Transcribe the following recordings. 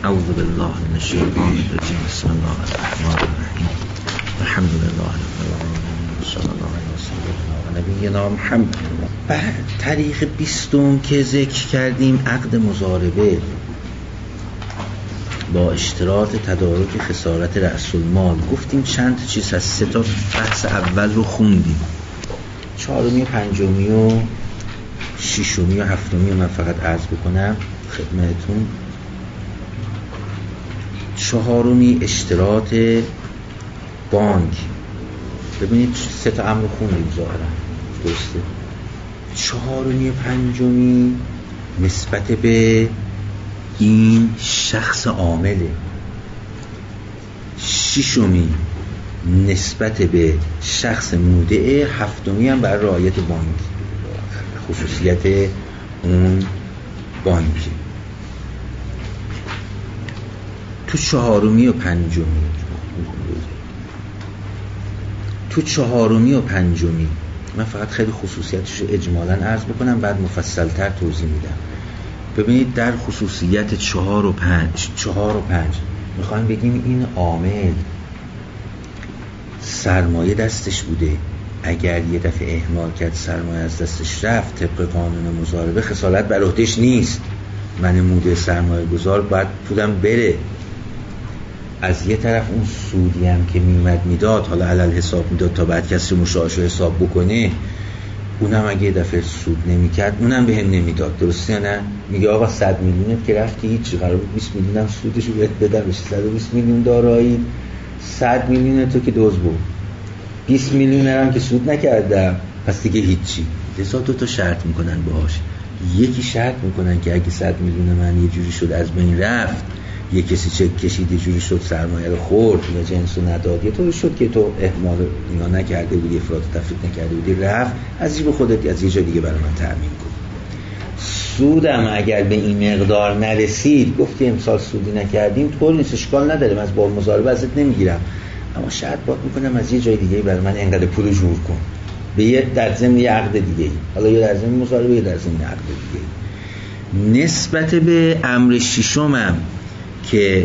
اعوذ بالله من الشیطان الرجیم. بسم الله الرحمن الرحیم. الحمد لله رب العالمین. صلی الله علیه و سلم و نبینا محمد. بعد طریق 20 که ذکر کردیم عقد مضاربه با اشتراط تدارک خسارت رأس المال. گفتیم چند چیز از 3 تا بحث اول رو خوندیم، 4می، 5می و 6می و 7می من فقط عرض بکنم خدمتون. 4می اشتراط بانک. ببینید 3 تا امر خوندیم ظاهرا درسته. 4می و 5می نسبت به این شخص عامله. 6می نسبت به شخص مودعه. 7می هم بر رعایت بانک، خصوصیت اون بانکی. تو 4می و 5می من فقط خیلی خصوصیتش رو اجمالاً عرض بکنم، بعد مفصل‌تر توضیح میدم. ببینید در خصوصیت 4 و 5 میخوایم بگیم این عامل سرمایه دستش بوده، اگر یه دفعه اهمال کرد سرمایه از دستش رفت، طبق قانون مضاربه خسارت بر عهده‌اش نیست. من مودع سرمایه گذار باید پولم بره. از یه طرف اون سودی هم که میداد، حالا علل حساب میداد تا بعد کسی مشاهش رو حساب بکنه، اونم اگه یه دفعه سود نمیکرد اونم به هم نمیداد. درسته یا نه؟ میگه آقا 100 میلیونت که رفتی هیچی، قرار بود 20 میلیونم سودش رو بهت بدم، 120 میلیون دارایی، 100 میلیون تو که دوز بود، 20 میلیون هم که سود نکردم، پس دیگه هیچی. لذا 2 تا شرط میکنن باهاش. یکی شرط میکنن که اگه 100 میلیون من یه جوری شد از بین رفت، یه کسی چک کشید یه جوری شد سرمایه رو خورد یا جنس رو نداد، یه طوری شد که تو اهمال اینا نکرده بودی، افراط و تفریط نکرده بودی، رفت از جیب خودت از یه جای دیگه برای من تأمین کن. سودم اگر به این مقدار نرسید، گفتی امسال سودی نکردیم، طور نیست، اشکال نداره، من از باب مضاربه ازت نمیگیرم، اما شرط باید میکنم از یه جای دیگه برای من اینقدر پول جور کن، به یه در ضمن یه عقد دیگه، حالا یه در ضمن مضاربه، یه در ضمن عقد دیگه. نسبت به امر 6م که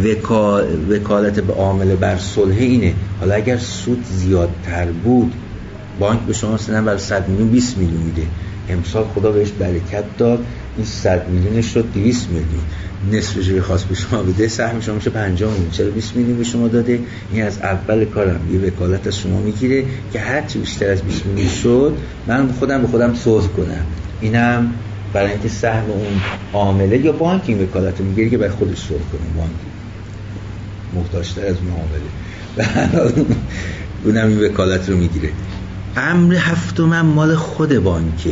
وکالت به عامل بر صلح اینه، حالا اگر سود زیادتر بود، بانک به شما مثلا برای 100 میلیون 20 میلیون میده، امسال خدا بهش برکت داد، این 100 میلیونش شد 200 میلیون، نصفش رو خواست به شما بده، سهم شما میشه 50 میلیون، چرا 20 میلیون به شما داده؟ این از اول کارم یه وکالت از شما میگیره که هر چی بیشتر از 20 میلیون شد من خودم به خودم صلح کنم. اینم برای اینکه سهم اون عامله یا بانک این وکالت رو میگیره که برای خودش صلح کنه، بانک محتاج‌تر از اون عامله اونم این وکالت رو میگیره. امر 7 مال خود بانکه.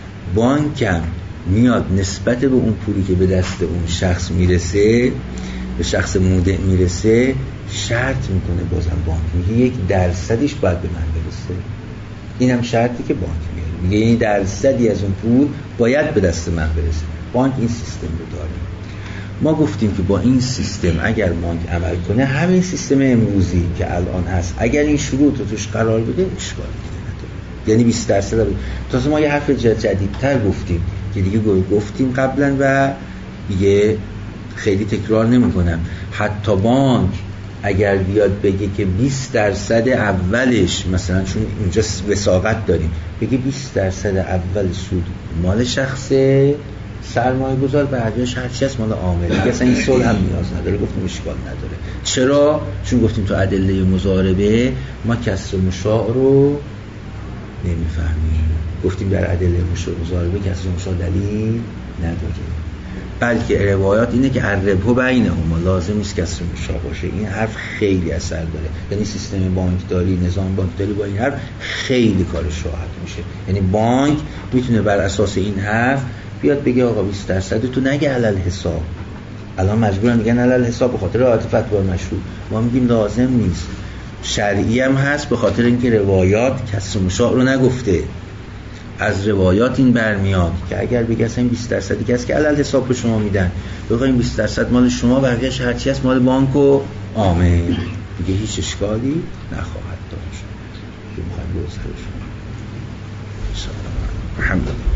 بانکم میاد نسبت به اون پولی که به دست اون شخص میرسه، به شخص مودع میرسه، شرط میکنه، بازم بانک میگه 1% باید به من برسه. اینم شرطی که بانک میگه این درصدی از اون پول باید به دست من برسه. بانک این سیستم رو داره. ما گفتیم که با این سیستم اگر بانک عمل کنه، همین سیستم امروزی که الان هست، اگر این شروط رو توش قرار بده اشکالی نداره، یعنی 20%. تازه ما یه حرف جدیدتر گفتیم که دیگه گفتیم قبلا و دیگه خیلی تکرار نمی‌کنم. حتی بانک اگر بیاد بگه که 20% اولش، مثلا چون اینجا وثاقت داریم، بگه 20% اول سود مال شخص سرمایه گذار، بعدش هرچی هست مال عامل دیگه، اصلا این صلح هم نیاز نداره. گفتیم اشکال نداره. چرا؟ چون گفتیم تو ادله مضاربه ما کسر مشاع رو نمیفهمیم. گفتیم در ادله مضاربه کسر مشاع دلیل نداره، بلکه روایات اینه که الربح بینهما، لازم نیست کسر مشاع باشه. این حرف خیلی اثر داره، یعنی سیستم بانکداری، نظام بانکداری با این حرف خیلی کارش راحت میشه. یعنی بانک میتونه بر اساس این حرف بیاد بگه آقا 20% تو نگه علل حساب. الان مجبورن میگن علل حساب به خاطر رعایت فتوا مشهور، ما میگیم لازم نیست، شرعی هم هست، به خاطر اینکه روایات کسر مشاع رو نگفته. از روایات این برمیاد که اگر بگه اصلا 20% که هست که علل حساب به شما میدن، بگه این 20% مال شما، بقیه‌اش هرچی هست مال بانک و عامل، دیگه هیچ اشکالی نخواهد داشت. که میخوایم بزرگ شما. الحمدلله.